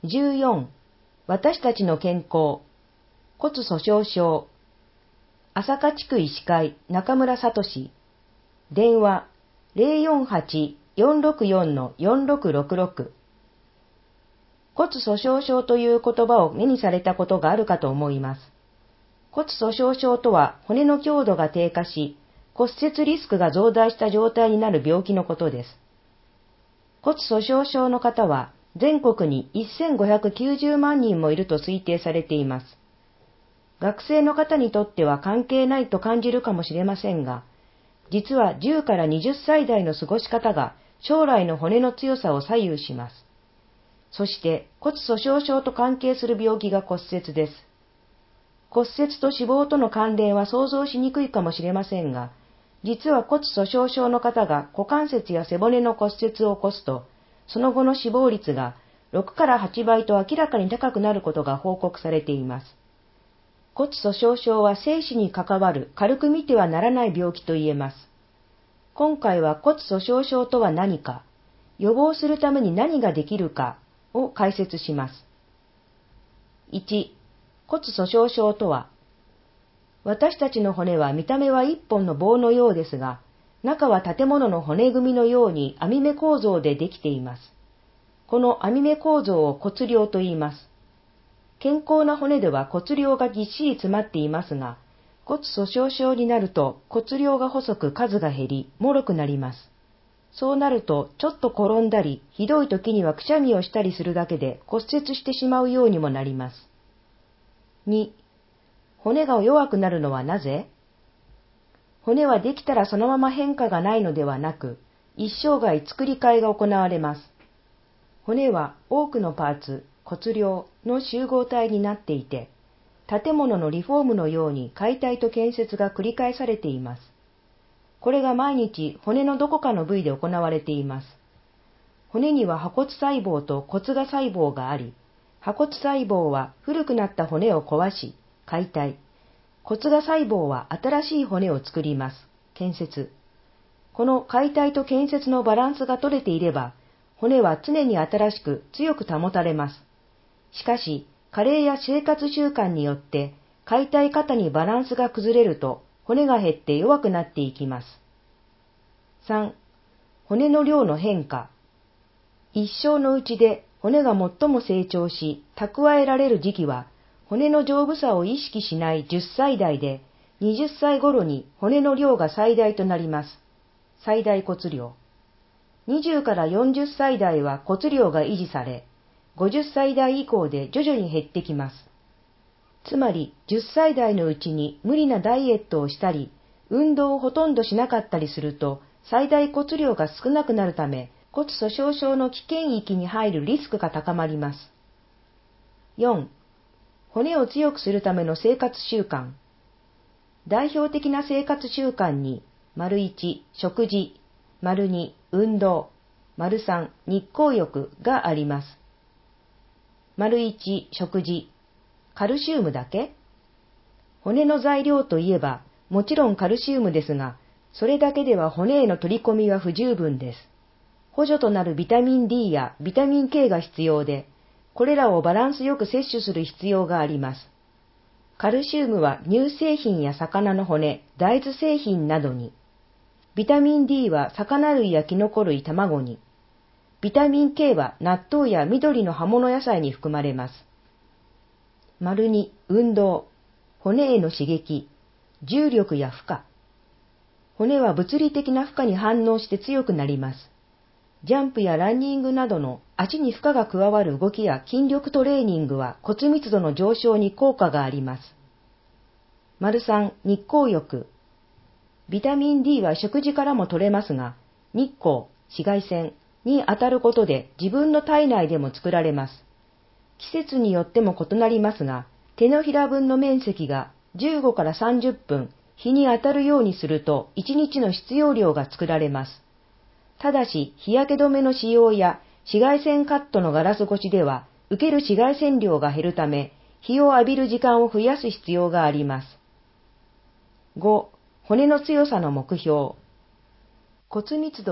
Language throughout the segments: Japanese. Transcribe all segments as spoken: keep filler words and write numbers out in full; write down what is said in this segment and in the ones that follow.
じゅうよん、私たちの健康、骨粗鬆症、朝霞地区医師会中村聡、電話 ゼロよんはち よんろくよん よんろくろくろく。骨粗鬆症という言葉を目にされたことがあるかと思います。骨粗鬆症とは骨の強度が低下し、骨折リスクが増大した状態になる病気のことです。骨粗鬆症の方は全国にせんごひゃくきゅうじゅうまんにんもいると推定されています。学生の方にとっては関係ないと感じるかもしれませんが、実はじゅうからにじゅっさい代の過ごし方が将来の骨の強さを左右します。そして骨粗鬆症と関係する病気が骨折です。骨折と死亡との関連は想像しにくいかもしれませんが、実は骨粗鬆症の方が股関節や背骨の骨折を起こすと、その後の死亡率がろくからはちばいと明らかに高くなることが報告されています。骨粗鬆症は生死に関わる軽く見てはならない病気と言えます。今回は骨粗鬆症とは何か、予防するために何ができるかを解説します。いち、骨粗鬆症とは、私たちの骨は見た目は一本の棒のようですが、中は建物の骨組みのように網目構造でできています。この網目構造を骨梁と言います。健康な骨では骨梁がぎっしり詰まっていますが、骨粗鬆症になると骨梁が細く数が減り、脆くなります。そうなると、ちょっと転んだり、ひどい時にはくしゃみをしたりするだけで骨折してしまうようにもなります。に、骨が弱くなるのはなぜ？骨はできたらそのまま変化がないのではなく、一生涯作り替えが行われます。骨は多くのパーツ、骨梁の集合体になっていて、建物のリフォームのように解体と建設が繰り返されています。これが毎日骨のどこかの部位で行われています。骨には破骨細胞と骨芽細胞があり、破骨細胞は古くなった骨を壊し、解体。骨芽細胞は新しい骨を作ります。建設。この解体と建設のバランスが取れていれば、骨は常に新しく強く保たれます。しかし、加齢や生活習慣によって解体方にバランスが崩れると骨が減って弱くなっていきます。さん、骨の量の変化。一生のうちで骨が最も成長し、蓄えられる時期は、骨の丈夫さを意識しないじゅっさい代で、はたち頃に骨の量が最大となります。最大骨量。にじゅうからよんじゅっさい代は骨量が維持され、ごじゅっさい代以降で徐々に減ってきます。つまり、じゅっさい代のうちに無理なダイエットをしたり、運動をほとんどしなかったりすると、最大骨量が少なくなるため、骨粗鬆症の危険域に入るリスクが高まります。よん、骨を強くするための生活習慣。代表的な生活習慣に、いち、食事、に、運動、さん、日光浴があります。いち、食事。カルシウムだけ？骨の材料といえば、もちろんカルシウムですが、それだけでは骨への取り込みは不十分です。補助となるビタミン ディー やビタミン ケー が必要で、これらをバランスよく摂取する必要があります。カルシウムは乳製品や魚の骨、大豆製品などに。ビタミン ディー は魚類やキノコ類、卵に。ビタミン ケー は納豆や緑の葉物野菜に含まれます。に、運動。骨への刺激。重力や負荷。骨は物理的な負荷に反応して強くなります。ジャンプやランニングなどの足に負荷が加わる動きや筋力トレーニングは骨密度の上昇に効果があります。さん、日光浴。ビタミン ディー は食事からも取れますが、日光、紫外線に当たることで自分の体内でも作られます。季節によっても異なりますが、手のひら分の面積がじゅうごからさんじゅっぷん日に当たるようにするといちにちの必要量が作られます。ただし、日焼け止めの使用や紫外線カットのガラス越しでは、受ける紫外線量が減るため、日を浴びる時間を増やす必要があります。ご、骨の強さの目標。骨密度は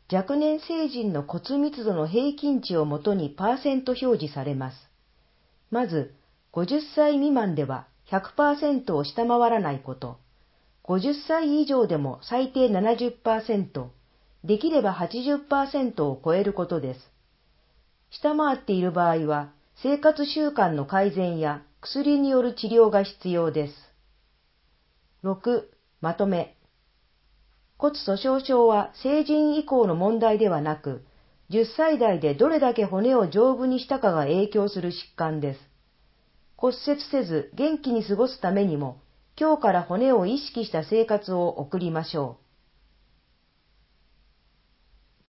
若年成人の骨密度の平均値をもとにパーセント表示されます。まず、ごじゅっさい未満では ひゃくパーセント を下回らないこと、ごじゅっさい以上でも最低 ななじゅっパーセント、できれば はちじゅっパーセント を超えることです。下回っている場合は、生活習慣の改善や薬による治療が必要です。ろく. まとめ。骨粗鬆症は成人以降の問題ではなく、じゅっさい代でどれだけ骨を丈夫にしたかが影響する疾患です。骨折せず元気に過ごすためにも、今日から骨を意識した生活を送りましょう。